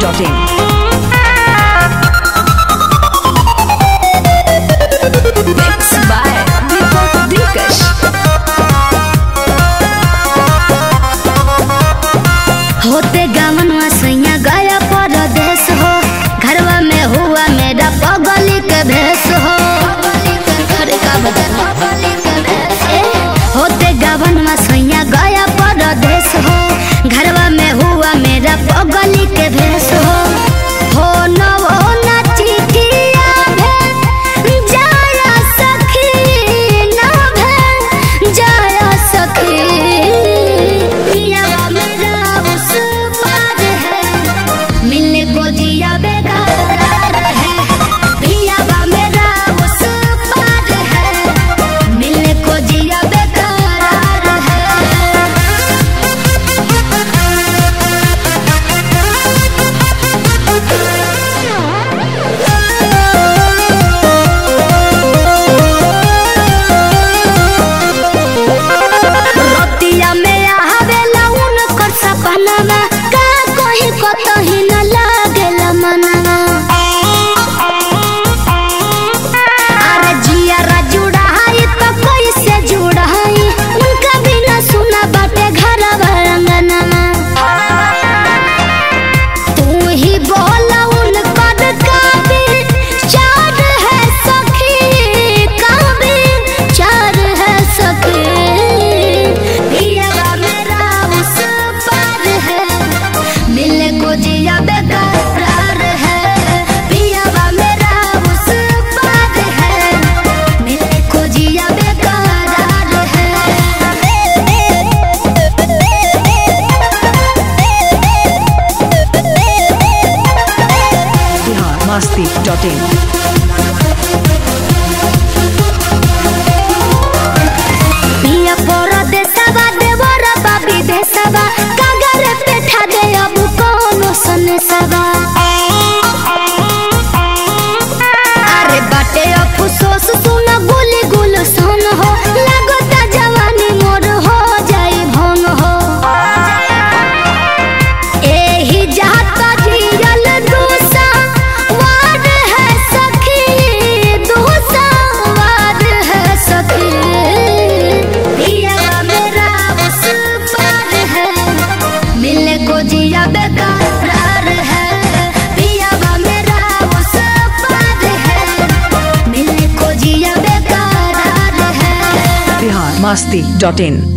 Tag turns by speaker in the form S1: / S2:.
S1: होते गावनवा सैया गया परदेश हो, घरवा में हुआ मेरा पगली के भेष हो। होते गावनवा सैया गया परदेश हो, घरवा में हुआ मेरा पगली के भेष हो।
S2: masti.in
S1: पिया परदेसवा देवरा बाबी देसवा कागर पेठा दे अब कोनो सनेसवा। अरे बाटे अफसोस सुन गुली गुल सन हो, लगता जवानी मोर हो जाई भंग हो। एही जाता जियल दूसा वार है सखी, दूसा वार है सखी। पिया मेरा उस पार है, मिलने को जिया बेकरार है। पिया मेरा उस पार है, मिलने को जिया बेकरार है।
S2: biharmasti.in